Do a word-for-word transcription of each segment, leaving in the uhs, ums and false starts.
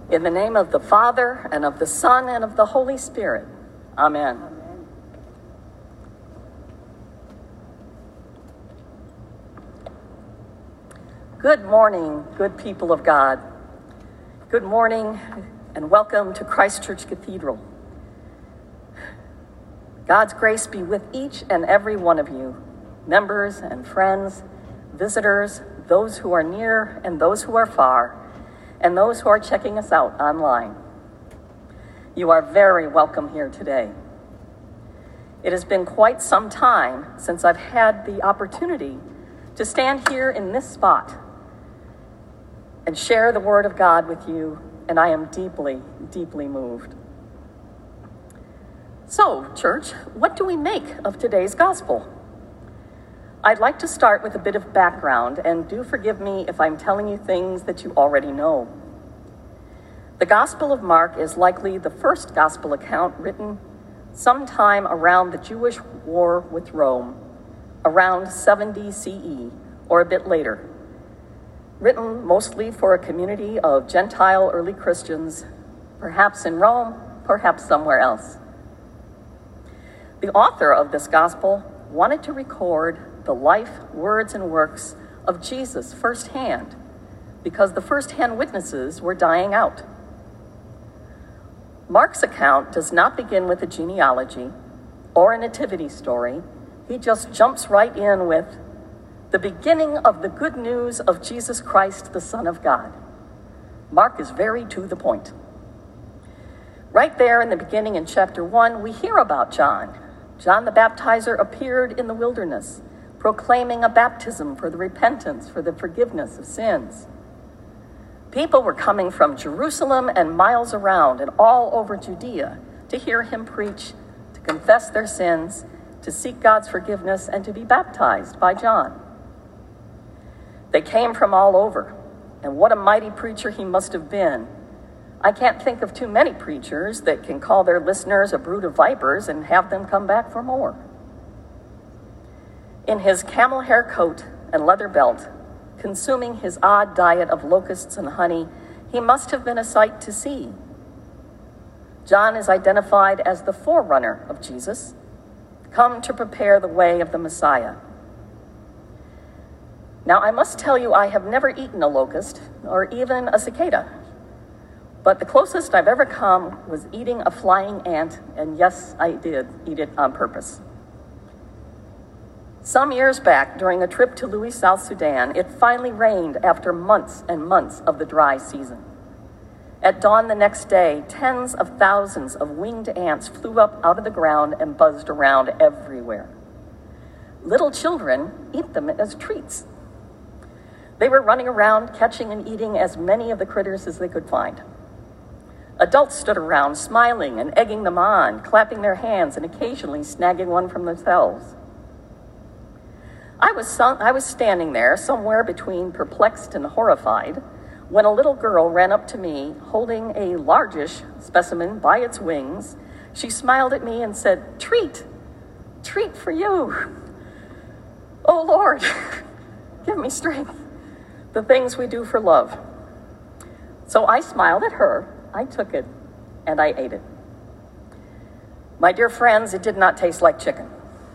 In the name of the Father, and of the Son, and of the Holy Spirit. Amen. Amen. Good morning, good people of God. Good morning, and welcome to Christ Church Cathedral. God's grace be with each and every one of you, members and friends, visitors, those who are near and those who are far, and those who are checking us out online. You are very welcome here today. It has been quite some time since I've had the opportunity to stand here in this spot and share the Word of God with you, and I am deeply, deeply moved. So, church, what do we make of today's gospel? I'd like to start with a bit of background, and do forgive me if I'm telling you things that you already know. The Gospel of Mark is likely the first gospel account written sometime around the Jewish war with Rome, around seventy C E, or a bit later. Written mostly for a community of Gentile early Christians, perhaps in Rome, perhaps somewhere else. The author of this gospel wanted to record the life, words, and works of Jesus firsthand, because the firsthand witnesses were dying out. Mark's account does not begin with a genealogy or a nativity story. He just jumps right in with the beginning of the good news of Jesus Christ, the Son of God. Mark is very to the point. Right there in the beginning in chapter one, we hear about John. John the Baptizer appeared in the wilderness, proclaiming a baptism for the repentance, for the forgiveness of sins. People were coming from Jerusalem and miles around and all over Judea to hear him preach, to confess their sins, to seek God's forgiveness, and to be baptized by John. They came from all over, and what a mighty preacher he must have been. I can't think of too many preachers that can call their listeners a brood of vipers and have them come back for more. In his camel hair coat and leather belt, consuming his odd diet of locusts and honey, he must have been a sight to see. John is identified as the forerunner of Jesus, come to prepare the way of the Messiah. Now, I must tell you, I have never eaten a locust or even a cicada, but the closest I've ever come was eating a flying ant, and yes, I did eat it on purpose. Some years back, during a trip to Louis, South Sudan, it finally rained after months and months of the dry season. At dawn the next day, tens of thousands of winged ants flew up out of the ground and buzzed around everywhere. Little children eat them as treats. They were running around, catching and eating as many of the critters as they could find. Adults stood around, smiling and egging them on, clapping their hands and occasionally snagging one from themselves. I was, some, I was standing there, somewhere between perplexed and horrified, when a little girl ran up to me, holding a largish specimen by its wings. She smiled at me and said, "Treat, treat for you. Oh Lord, give me strength. The things we do for love." So I smiled at her, I took it, and I ate it. My dear friends, it did not taste like chicken.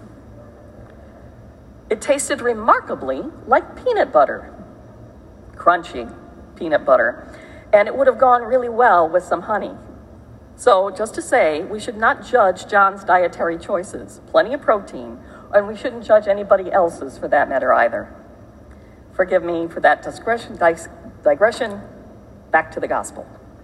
It tasted remarkably like peanut butter, crunchy peanut butter, and it would have gone really well with some honey. So just to say, we should not judge John's dietary choices. Plenty of protein, and we shouldn't judge anybody else's for that matter either. Forgive me for that digression, digression. Back to the gospel.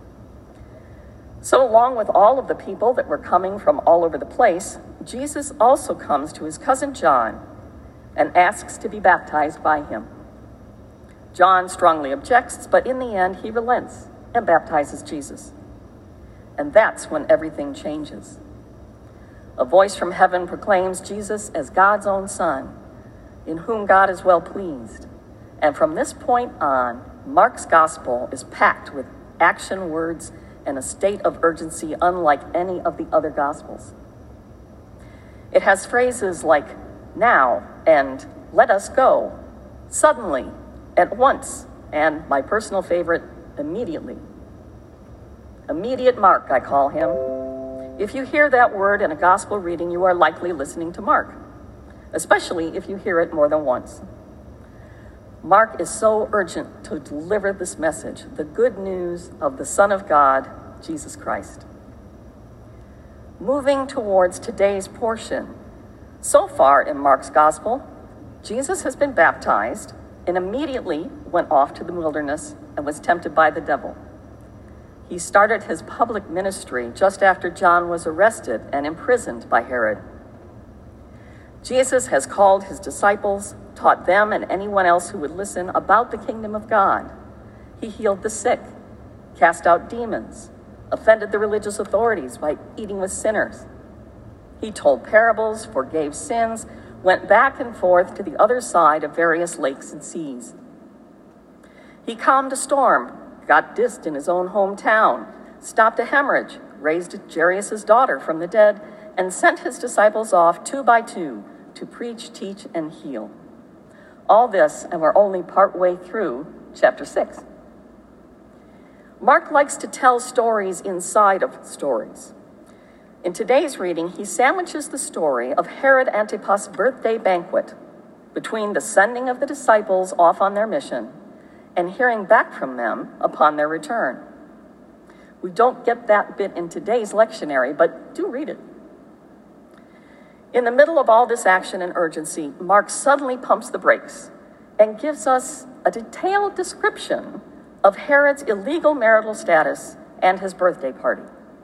So along with all of the people that were coming from all over the place, Jesus also comes to his cousin John and asks to be baptized by him. John strongly objects, but in the end, he relents and baptizes Jesus. And that's when everything changes. A voice from heaven proclaims Jesus as God's own Son, in whom God is well pleased. And from this point on, Mark's gospel is packed with action words and a state of urgency unlike any of the other gospels. It has phrases like now and let us go, suddenly, at once, and my personal favorite, immediately. Immediate Mark, I call him. If you hear that word in a gospel reading, you are likely listening to Mark, especially if you hear it more than once. Mark is so urgent to deliver this message, the good news of the Son of God, Jesus Christ. Moving towards today's portion, so far in Mark's gospel, Jesus has been baptized and immediately went off to the wilderness and was tempted by the devil. He started his public ministry just after John was arrested and imprisoned by Herod. Jesus has called his disciples, taught them and anyone else who would listen about the kingdom of God. He healed the sick, cast out demons, offended the religious authorities by eating with sinners. He told parables, forgave sins, went back and forth to the other side of various lakes and seas. He calmed a storm, got dissed in his own hometown, stopped a hemorrhage, raised Jairus' daughter from the dead, and sent his disciples off two by two to preach, teach, and heal. All this, and we're only partway through chapter six. Mark likes to tell stories inside of stories. In today's reading, he sandwiches the story of Herod Antipas' birthday banquet between the sending of the disciples off on their mission and hearing back from them upon their return. We don't get that bit in today's lectionary, but do read it. In the middle of all this action and urgency, Mark suddenly pumps the brakes and gives us a detailed description of Herod's illegal marital status and his birthday party.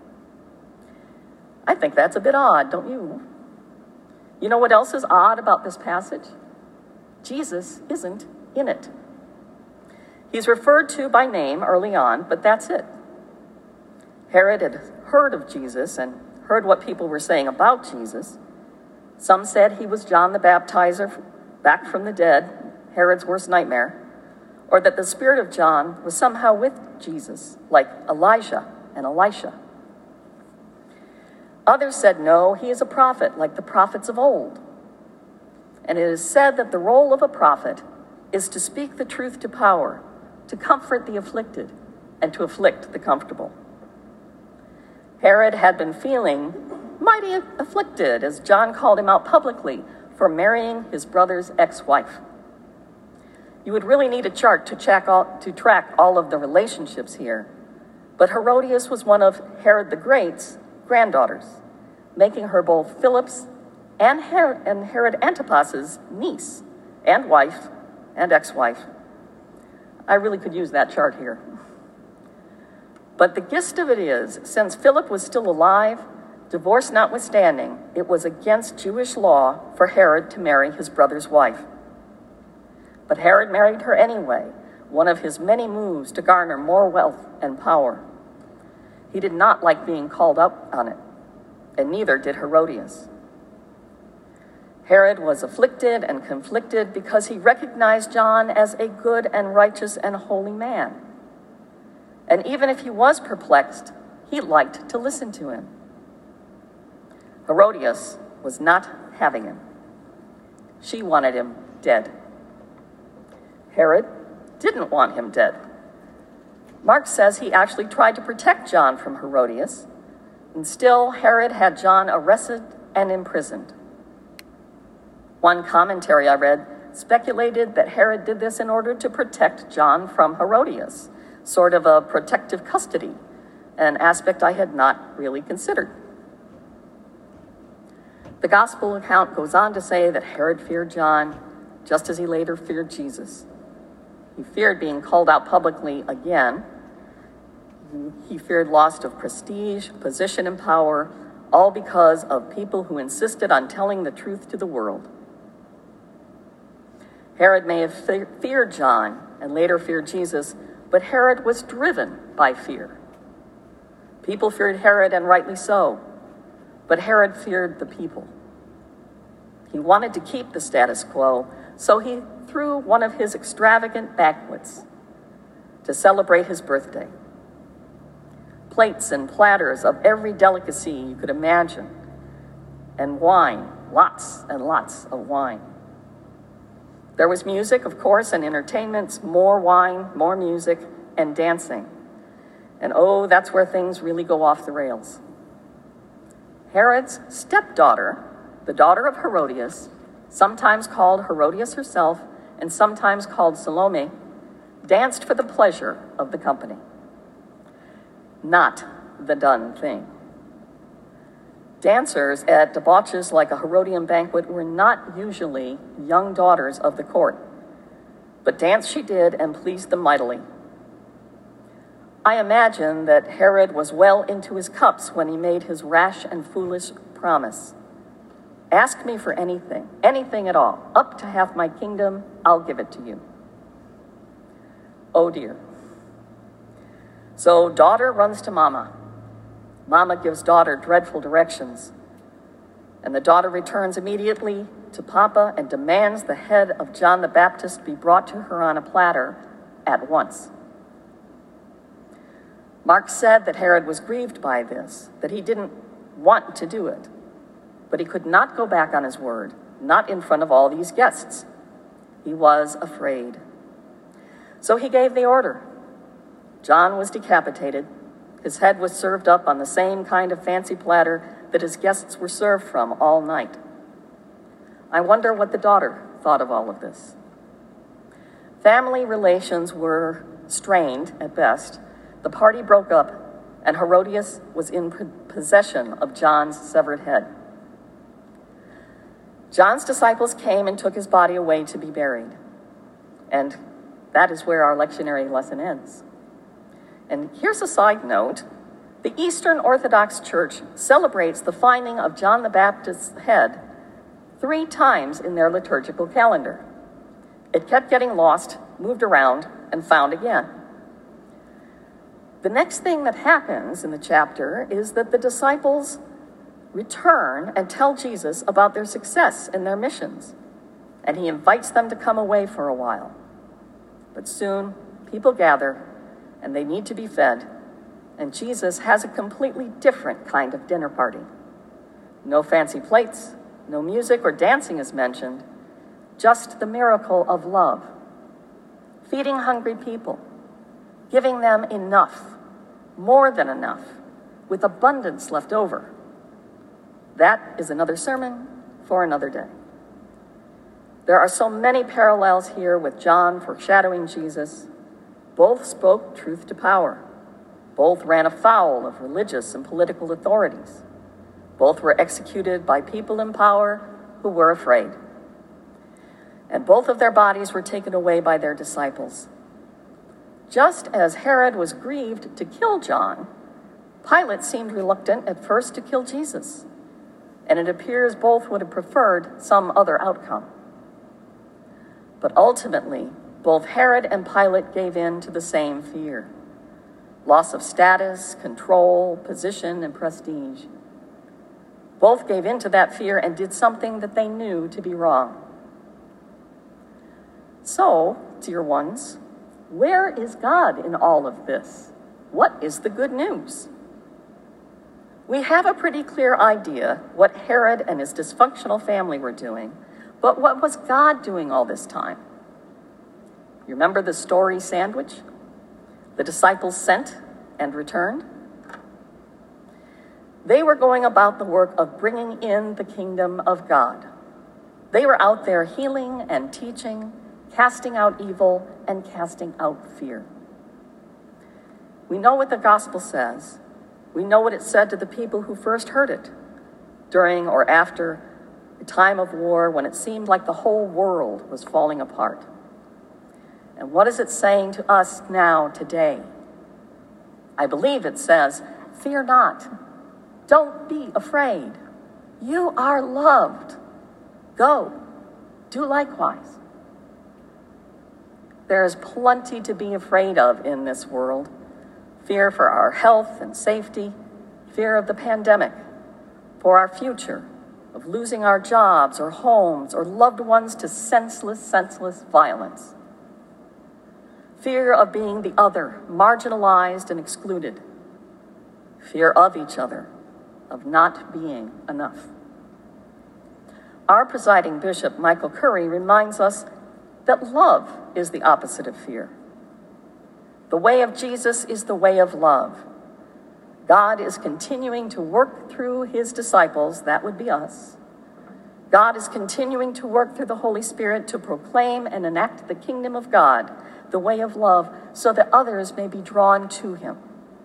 I think that's a bit odd, don't you? You know what else is odd about this passage? Jesus isn't in it. He's referred to by name early on, but that's it. Herod had heard of Jesus and heard what people were saying about Jesus. Some said he was John the Baptizer back from the dead, Herod's worst nightmare, or that the spirit of John was somehow with Jesus, like Elijah and Elisha. Others said, no, he is a prophet, like the prophets of old. And it is said that the role of a prophet is to speak the truth to power, to comfort the afflicted, and to afflict the comfortable. Herod had been feeling mighty afflicted, as John called him out publicly, for marrying his brother's ex-wife. You would really need a chart to, check all, to track all of the relationships here, but Herodias was one of Herod the Great's granddaughters, making her both Philip's and Herod, and Herod Antipas's niece and wife and ex-wife. I really could use that chart here. But the gist of it is, since Philip was still alive, divorce notwithstanding, it was against Jewish law for Herod to marry his brother's wife. But Herod married her anyway, one of his many moves to garner more wealth and power. He did not like being called up on it, and neither did Herodias. Herod was afflicted and conflicted because he recognized John as a good and righteous and holy man. And even if he was perplexed, he liked to listen to him. Herodias was not having him. She wanted him dead. Herod didn't want him dead. Mark says he actually tried to protect John from Herodias, and still Herod had John arrested and imprisoned. One commentary I read speculated that Herod did this in order to protect John from Herodias, sort of a protective custody, an aspect I had not really considered. The gospel account goes on to say that Herod feared John just as he later feared Jesus. He feared being called out publicly again. He feared loss of prestige, position, and power, all because of people who insisted on telling the truth to the world. Herod may have fe- feared John and later feared Jesus, but Herod was driven by fear. People feared Herod, and rightly so, but Herod feared the people. He wanted to keep the status quo, so he threw one of his extravagant banquets to celebrate his birthday. Plates and platters of every delicacy you could imagine, and wine, lots and lots of wine. There was music, of course, and entertainments, more wine, more music, and dancing. And oh, that's where things really go off the rails. Herod's stepdaughter, the daughter of Herodias, sometimes called Herodias herself and sometimes called Salome, danced for the pleasure of the company. Not the done thing. Dancers at debauches like a Herodian banquet were not usually young daughters of the court, but dance she did and pleased them mightily. I imagine that Herod was well into his cups when he made his rash and foolish promise. Ask me for anything, anything at all, up to half my kingdom, I'll give it to you. Oh dear. So daughter runs to mama. Mama gives daughter dreadful directions. And the daughter returns immediately to Papa and demands the head of John the Baptist be brought to her on a platter at once. Mark said that Herod was grieved by this, that he didn't want to do it, but he could not go back on his word, not in front of all these guests. He was afraid. So he gave the order. John was decapitated. His head was served up on the same kind of fancy platter that his guests were served from all night. I wonder what the daughter thought of all of this. Family relations were strained at best. The party broke up, and Herodias was in possession of John's severed head. John's disciples came and took his body away to be buried. And that is where our lectionary lesson ends. And here's a side note. The Eastern Orthodox Church celebrates the finding of John the Baptist's head three times in their liturgical calendar. It kept getting lost, moved around, and found again. The next thing that happens in the chapter is that the disciples return and tell Jesus about their success in their missions, and he invites them to come away for a while. But soon, people gather, and they need to be fed, and Jesus has a completely different kind of dinner party. No fancy plates, no music or dancing is mentioned, just the miracle of love, feeding hungry people, giving them enough, more than enough, with abundance left over. That is another sermon for another day. There are so many parallels here with John foreshadowing Jesus. Both spoke truth to power. Both ran afoul of religious and political authorities. Both were executed by people in power who were afraid. And both of their bodies were taken away by their disciples. Just as Herod was grieved to kill John, Pilate seemed reluctant at first to kill Jesus, and it appears both would have preferred some other outcome. But ultimately, both Herod and Pilate gave in to the same fear: loss of status, control, position, and prestige. Both gave in to that fear and did something that they knew to be wrong. So, dear ones, where is God in all of this? What is the good news? We have a pretty clear idea what Herod and his dysfunctional family were doing, but what was God doing all this time? You remember the story sandwich? The disciples sent and returned? They were going about the work of bringing in the kingdom of God. They were out there healing and teaching, casting out evil and casting out fear. We know what the gospel says. We know what it said to the people who first heard it during or after a time of war when it seemed like the whole world was falling apart. And what is it saying to us now, today? I believe it says, fear not. Don't be afraid. You are loved. Go. Do likewise. There is plenty to be afraid of in this world. Fear for our health and safety, fear of the pandemic, for our future, of losing our jobs or homes or loved ones to senseless, senseless violence. Fear of being the other, marginalized and excluded. Fear of each other, of not being enough. Our presiding bishop, Michael Curry, reminds us that love is the opposite of fear. The way of Jesus is the way of love. God is continuing to work through his disciples, that would be us. God is continuing to work through the Holy Spirit to proclaim and enact the kingdom of God, the way of love, so that others may be drawn to him.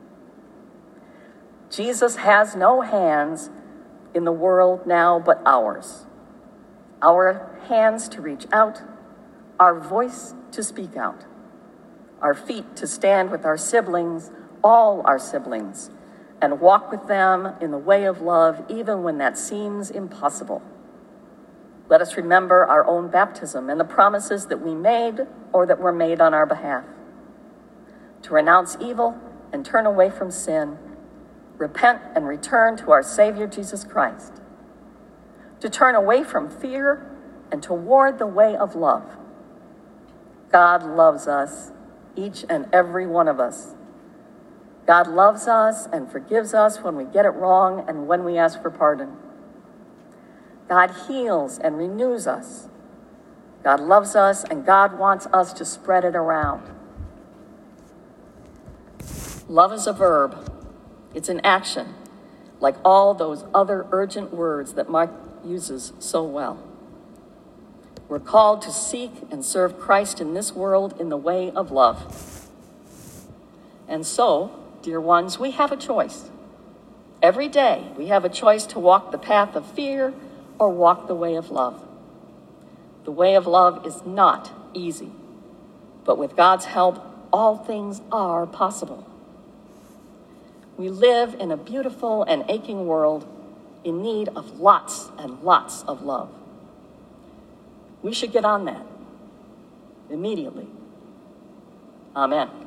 Jesus has no hands in the world now but ours. Our hands to reach out, our voice to speak out, our feet to stand with our siblings, all our siblings, and walk with them in the way of love, even when that seems impossible. Let us remember our own baptism and the promises that we made or that were made on our behalf. To renounce evil and turn away from sin, repent and return to our Savior Jesus Christ. To turn away from fear and toward the way of love. God loves us, each and every one of us. God loves us and forgives us when we get it wrong and when we ask for pardon. God heals and renews us. God loves us, and God wants us to spread it around. Love is a verb. It's an action, like all those other urgent words that Mark uses so well. We're called to seek and serve Christ in this world in the way of love. And so, dear ones, we have a choice. Every day, we have a choice to walk the path of fear or walk the way of love. The way of love is not easy, but with God's help, all things are possible. We live in a beautiful and aching world in need of lots and lots of love. We should get on that immediately. Amen.